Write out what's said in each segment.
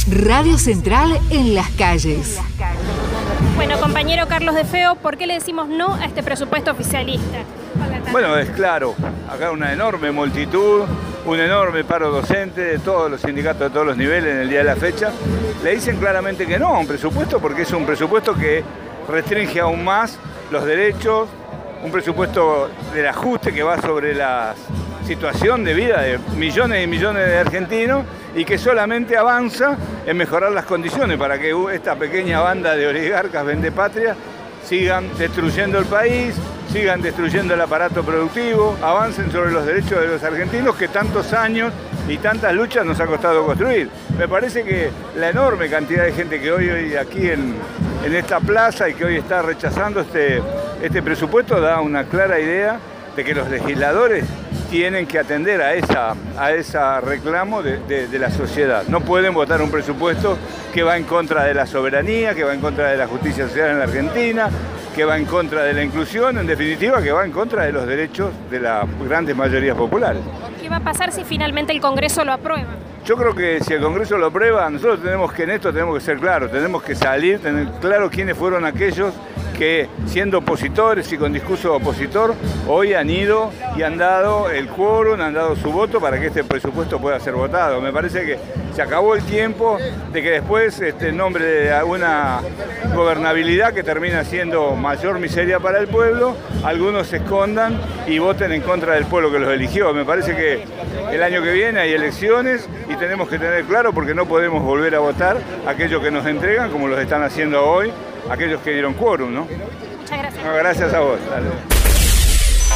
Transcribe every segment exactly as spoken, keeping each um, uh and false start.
Radio Central en las calles. Bueno, compañero Carlos de Feo, ¿por qué le decimos no a este presupuesto oficialista? Bueno, es claro, acá una enorme multitud, un enorme paro docente de todos los sindicatos de todos los niveles en el día de la fecha. Le dicen claramente que no a un presupuesto porque es un presupuesto que restringe aún más los derechos, un presupuesto del ajuste que va sobre la situación de vida de millones y millones de argentinos y que solamente avanza en mejorar las condiciones para que esta pequeña banda de oligarcas vendepatrias sigan destruyendo el país, sigan destruyendo el aparato productivo, avancen sobre los derechos de los argentinos que tantos años y tantas luchas nos ha costado construir. Me parece que la enorme cantidad de gente que hoy, hoy aquí en, en esta plaza y que hoy está rechazando este, este presupuesto da una clara idea de que los legisladores tienen que atender a esa a ese reclamo de, de, de la sociedad. No pueden votar un presupuesto que va en contra de la soberanía, que va en contra de la justicia social en la Argentina, que va en contra de la inclusión, en definitiva, que va en contra de los derechos de las grandes mayorías populares. ¿Qué va a pasar si finalmente el Congreso lo aprueba? Yo creo que si el Congreso lo aprueba, nosotros tenemos que en esto tenemos que ser claros, tenemos que salir, tener claro quiénes fueron aquellos que siendo opositores y con discurso opositor, hoy han ido y han dado el quórum, han dado su voto para que este presupuesto pueda ser votado. Me parece que se acabó el tiempo de que después, este, en nombre de una gobernabilidad que termina siendo mayor miseria para el pueblo, algunos se escondan y voten en contra del pueblo que los eligió. Me parece que el año que viene hay elecciones y tenemos que tener claro porque no podemos volver a votar aquellos que nos entregan como los están haciendo hoy, aquellos que dieron quórum, ¿no? Muchas gracias. No, gracias a vos. Dale.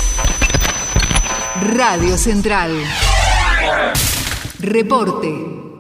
Radio Central. Reporte.